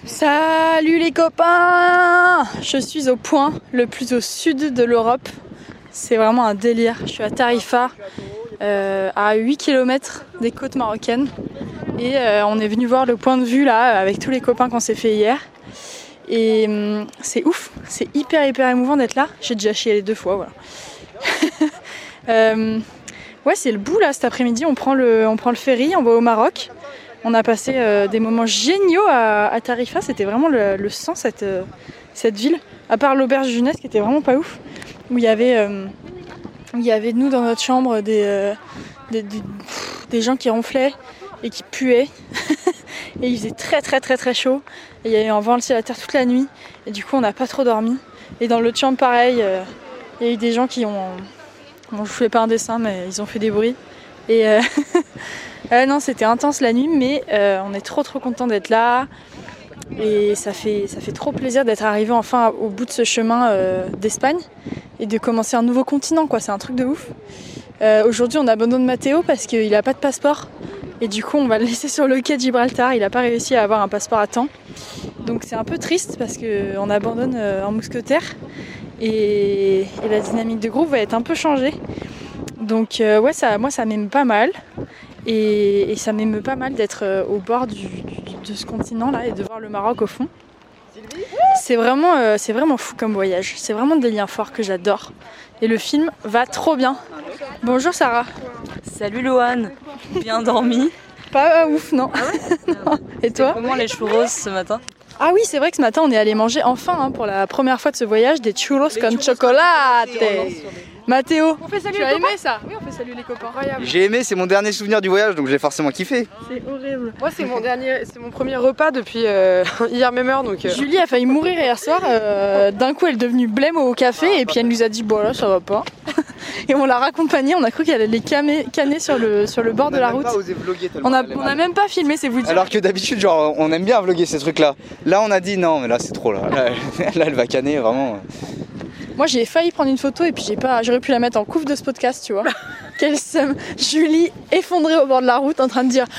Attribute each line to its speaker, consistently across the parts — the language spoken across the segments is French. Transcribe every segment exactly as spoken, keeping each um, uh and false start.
Speaker 1: Salut les copains! Je suis au point le plus au sud de l'Europe. C'est vraiment un délire. Je suis à Tarifa, euh, à huit kilomètres des côtes marocaines. Et euh, on est venu voir le point de vue là, avec tous les copains qu'on s'est fait hier. Et hum, c'est ouf, c'est hyper hyper émouvant d'être là. J'ai déjà chialé deux fois, voilà. euh, ouais, c'est le bout là cet après-midi. On prend le, on prend le ferry, on va au Maroc. On a passé euh, des moments géniaux à, à Tarifa, c'était vraiment le, le sang cette, euh, cette ville. À part l'auberge jeunesse qui était vraiment pas ouf, où il y avait, euh, où il y avait nous dans notre chambre des, euh, des, des, pff, des gens qui ronflaient et qui puaient. Et il faisait très très très très chaud. Et il y avait un vent à la terre toute la nuit. Et du coup on n'a pas trop dormi. Et dans l'autre chambre pareil, euh, il y a eu des gens qui ont... Bon, je vous fais pas un dessin mais ils ont fait des bruits. Et euh, euh, non, c'était intense la nuit, mais euh, on est trop trop content d'être là. Et ça fait, ça fait trop plaisir d'être arrivé enfin au bout de ce chemin euh, d'Espagne et de commencer un nouveau continent, quoi. C'est un truc de ouf. Euh, aujourd'hui, on abandonne Mathéo parce qu'il n'a pas de passeport. Et du coup, on va le laisser sur le quai de Gibraltar. Il n'a pas réussi à avoir un passeport à temps. Donc c'est un peu triste parce qu'on abandonne euh, un mousquetaire. Et, et la dynamique de groupe va être un peu changée. Donc euh, ouais, ça, moi ça m'aime pas mal et, et ça m'aime pas mal d'être euh, au bord du, du, de ce continent là et de voir le Maroc au fond. C'est vraiment, euh, c'est vraiment fou comme voyage, c'est vraiment des liens forts que j'adore et le film va trop bien. Bonjour Sarah.
Speaker 2: Salut Loane, bien dormi?
Speaker 1: Pas ouf non.
Speaker 2: Ah ouais
Speaker 1: non. Et toi?
Speaker 2: Comment les churros ce matin?
Speaker 1: Ah oui, c'est vrai que ce matin on est allé manger enfin hein, pour la première fois de ce voyage des churros con chocolate. Mathéo,
Speaker 3: on fait salut
Speaker 1: tu
Speaker 3: les
Speaker 1: as
Speaker 3: copains.
Speaker 1: aimé ça? Oui, on fait salut les copains. Incroyable.
Speaker 4: J'ai aimé, c'est mon dernier souvenir du voyage, donc j'ai forcément kiffé.
Speaker 1: C'est horrible.
Speaker 3: Moi, c'est mon dernier, c'est mon premier repas depuis euh, hier même heure, donc. Euh...
Speaker 1: Julie a failli mourir hier soir. Euh, d'un coup, elle est devenue blême au café et puis elle nous a dit bon là, ça va pas. Et on l'a raccompagnée. On a cru qu'elle allait canner, canner sur le sur le bord de la route. On a on a même pas filmé, c'est vous dire.
Speaker 4: Alors que d'habitude, genre, on aime bien vlogger ces trucs-là. Là, on a dit non, mais là, c'est trop là. Là, là, elle va canner vraiment.
Speaker 1: Moi j'ai failli prendre une photo et puis j'ai pas, j'aurais pu la mettre en couve de ce podcast, tu vois. Quelle somme. Julie effondrée au bord de la route en train de dire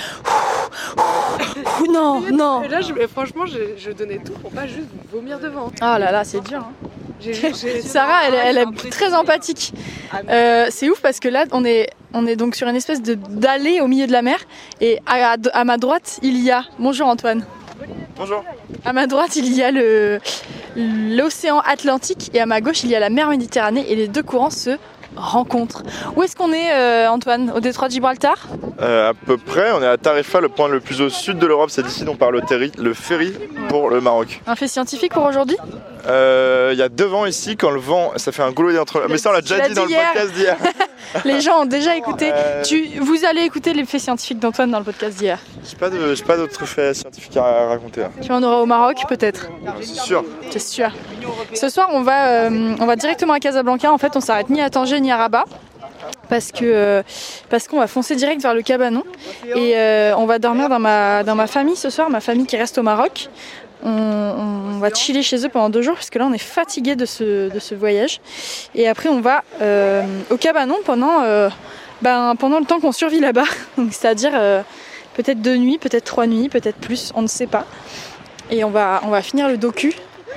Speaker 1: ouh, non, non.
Speaker 3: Et là, je, franchement, je, je donnais tout pour pas juste vomir devant.
Speaker 1: Ah là là, c'est dur. Hein.
Speaker 3: J'ai, j'ai...
Speaker 1: Sarah, elle, elle est très empathique. Euh, c'est ouf parce que là, on est, on est donc sur une espèce de, d'allée au milieu de la mer et à, à, à ma droite, il y a... Bonjour Antoine.
Speaker 5: Bonjour.
Speaker 1: À ma droite, il y a le, l'océan Atlantique et à ma gauche, il y a la mer Méditerranée et les deux courants se rencontrent. Où est-ce qu'on est, euh, Antoine? Au détroit de Gibraltar?
Speaker 5: euh, À peu près, on est à Tarifa, le point le plus au sud de l'Europe. C'est d'ici dont part le, terri, le ferry pour le Maroc.
Speaker 1: Un fait scientifique pour aujourd'hui?
Speaker 5: Il euh, y a deux vents ici, quand le vent, ça fait un goulot entre... Mais ça on l'a déjà dit, dit dans
Speaker 1: hier.
Speaker 5: le podcast d'hier.
Speaker 1: Les gens ont déjà écouté.
Speaker 5: Euh...
Speaker 1: Tu, vous allez écouter les faits scientifiques d'Antoine dans le podcast d'hier.
Speaker 5: J'ai pas, de, j'ai pas d'autres faits scientifiques à raconter. Là.
Speaker 1: Tu en auras au Maroc peut-être?
Speaker 5: C'est sûr.
Speaker 1: C'est sûr. Ce soir on va, euh, on va directement à Casablanca. En fait on s'arrête ni à Tanger ni à Rabat. Parce que euh, parce qu'on va foncer direct vers le cabanon. Et euh, on va dormir dans ma, dans ma famille ce soir, ma famille qui reste au Maroc. On, on va chiller chez eux pendant deux jours parce que là on est fatigué de ce, de ce voyage. Et après on va euh, au cabanon pendant, euh, ben, pendant le temps qu'on survit là-bas. Donc, c'est-à-dire euh, peut-être deux nuits, peut-être trois nuits, peut-être plus, on ne sait pas. Et on va, on va finir le docu.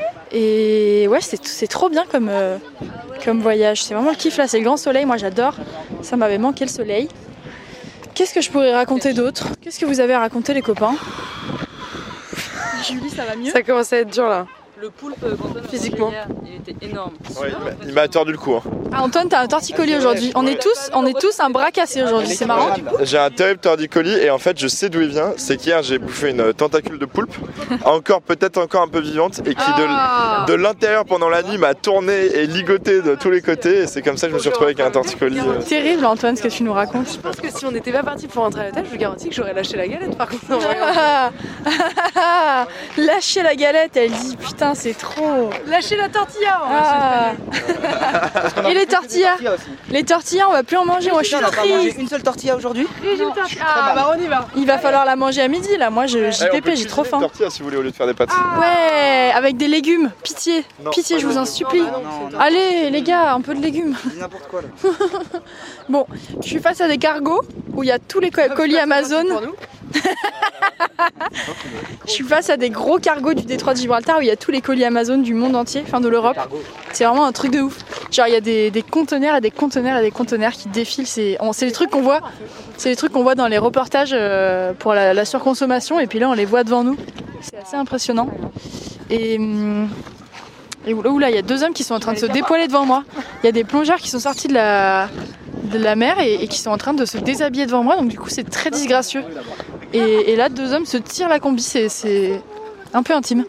Speaker 1: Et ouais, c'est, c'est trop bien comme, euh, comme voyage. C'est vraiment le kiff là, c'est le grand soleil, moi j'adore. Ça m'avait manqué le soleil. Qu'est-ce que je pourrais raconter d'autre? Qu'est-ce que vous avez à raconter les copains? Julie, ça va mieux?
Speaker 3: Ça commence à être dur là.
Speaker 2: Le poulpe,
Speaker 3: physiquement,
Speaker 2: hier, il était énorme.
Speaker 5: Ouais, il, m'a, il m'a tordu le cou. Hein.
Speaker 1: Ah, Antoine, t'as un torticolis aujourd'hui. On est tous, on est tous un bras cassé aujourd'hui, c'est marrant.
Speaker 5: J'ai un terrible torticolis et en fait je sais d'où il vient. C'est qu'hier j'ai bouffé une tentacule de poulpe, encore peut-être encore un peu vivante, et qui
Speaker 1: Ah.
Speaker 5: de, de l'intérieur pendant la nuit m'a tourné et ligoté de tous les côtés. Et c'est comme ça que je me suis retrouvé avec un torticolis. euh.
Speaker 1: Terrible Antoine ce que tu nous racontes.
Speaker 3: Je pense que si on n'était pas parti pour rentrer à l'hôtel, je vous garantis que j'aurais lâché la galette par contre. en vrai.
Speaker 1: Ah, ah, lâcher la galette, elle dit putain c'est trop.
Speaker 3: Lâcher la tortilla.
Speaker 1: Ah. Et les tortillas? Les tortillas on va plus en manger, moi je suis
Speaker 4: On a pas mangé
Speaker 1: triste.
Speaker 4: une seule tortilla aujourd'hui.
Speaker 3: Ah bah on y va.
Speaker 1: Il va falloir la manger à midi là, moi je,
Speaker 5: Eh, on
Speaker 1: J
Speaker 5: peut
Speaker 1: P P, j'ai
Speaker 5: cuisiner
Speaker 1: trop
Speaker 5: une
Speaker 1: faim.
Speaker 5: tortilla si vous voulez au lieu de faire des pâtes.
Speaker 1: Ouais, avec des légumes, pitié,
Speaker 5: Non,
Speaker 1: pitié
Speaker 5: pas
Speaker 1: je vous
Speaker 5: de
Speaker 1: en
Speaker 5: légumes.
Speaker 1: supplie.
Speaker 4: Non, non, non.
Speaker 1: Allez les gars, un peu de légumes.
Speaker 4: Dis n'importe quoi là.
Speaker 1: Bon, je suis face à des cargos où il y a tous les co- colis Amazon.
Speaker 3: Pour nous.
Speaker 1: Je suis face à des gros cargos du détroit de Gibraltar où il y a tous les colis Amazon du monde entier, enfin de l'Europe. C'est vraiment un truc de ouf. Genre il y a des, des conteneurs et des conteneurs et des conteneurs qui défilent. C'est, on, c'est les trucs qu'on voit, c'est les trucs qu'on voit dans les reportages euh, pour la, la surconsommation et puis là on les voit devant nous. C'est assez impressionnant. Et, et oula, oula, il y a deux hommes qui sont en train de se dépoiler devant moi. Il y a des plongeurs qui sont sortis de la, de la mer et, et qui sont en train de se déshabiller devant moi. Donc du coup c'est très disgracieux. Et, et là, deux hommes se tirent la combi, c'est, c'est un peu intime.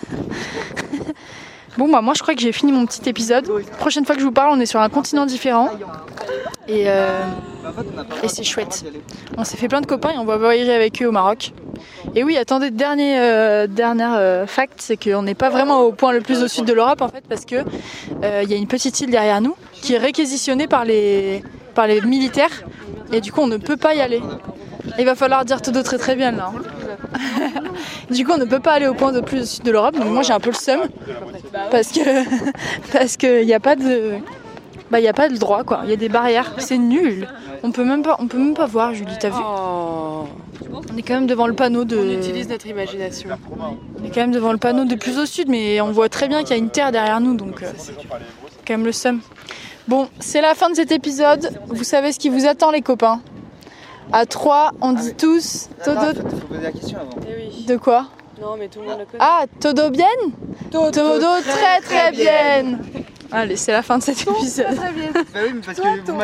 Speaker 1: Bon, bah, moi je crois que j'ai fini mon petit épisode. Prochaine fois que je vous parle, on est sur un continent différent. Et, euh, et c'est chouette. On s'est fait plein de copains et on va voyager avec eux au Maroc. Et oui, attendez, dernier, euh, dernier euh, fact, c'est qu'on n'est pas vraiment au point le plus au sud de l'Europe en fait, parce que euh, y a une petite île derrière nous qui est réquisitionnée par les, par les militaires. Et du coup, on ne peut pas y aller. Il va falloir dire Todo très très bien là. Du coup on ne peut pas aller au point de plus au sud de l'Europe, donc moi j'ai un peu le seum parce que parce que y a pas de bah y a pas de droit quoi, il y a des barrières, c'est nul. On peut même pas on peut même pas voir Julie, t'as vu?
Speaker 3: Oh.
Speaker 1: On est quand même devant le panneau de
Speaker 3: On utilise notre imagination.
Speaker 1: On est quand même devant le panneau de plus au sud, mais on voit très bien qu'il y a une terre derrière nous, donc euh, quand même le seum. Bon, c'est la fin de cet épisode. Vous savez ce qui vous attend les copains. À trois, on dit tous Todo.
Speaker 4: Attends, faut poser la question avant.
Speaker 1: De quoi?
Speaker 3: Non, mais tout le monde le connaît.
Speaker 1: Ah, Todo bien? Todo très très bien. Allez, c'est la fin de cet épisode.
Speaker 4: Bah oui, mais parce que vous